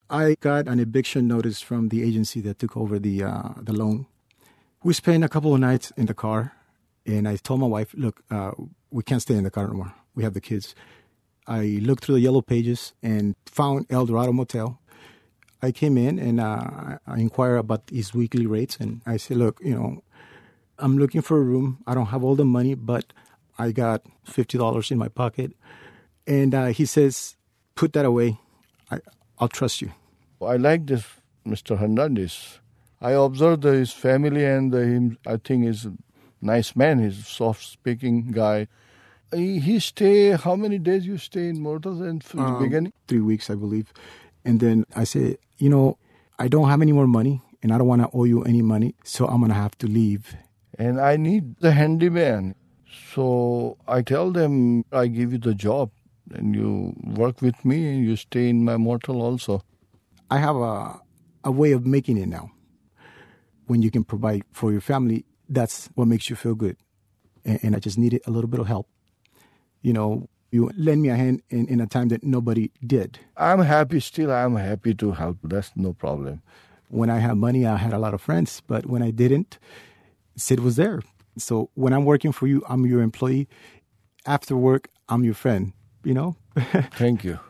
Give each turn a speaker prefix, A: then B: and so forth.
A: I got an eviction notice from the agency that took over the loan. We spent a couple of nights in the car, and I told my wife, look, we can't stay in the car anymore. We have the kids. I looked through the yellow pages and found El Dorado Motel. I came in and I inquired about his weekly rates, and I said, look, I'm looking for a room. I don't have all the money, but I got $50 in my pocket. And he says, put that away. I'll trust you.
B: I like this Mr. Hernandez. I observed his family and him. I think he's a nice man. He's a soft-speaking guy. He stay, how many days you stay in Myrtles in the beginning?
A: 3 weeks, I believe. And then I said, I don't have any more money and I don't want to owe you any money, so I'm going to have to leave.
B: And I need the handyman. So I tell them, I give you the job and you work with me and you stay in my motel also.
A: I have a way of making it now. When you can provide for your family, that's what makes you feel good. And I just needed a little bit of help. You lend me a hand in a time that nobody did.
B: I'm happy to help. That's no problem.
A: When I had money, I had a lot of friends. But when I didn't, Sid was there. So when I'm working for you, I'm your employee. After work, I'm your friend,
B: Thank you.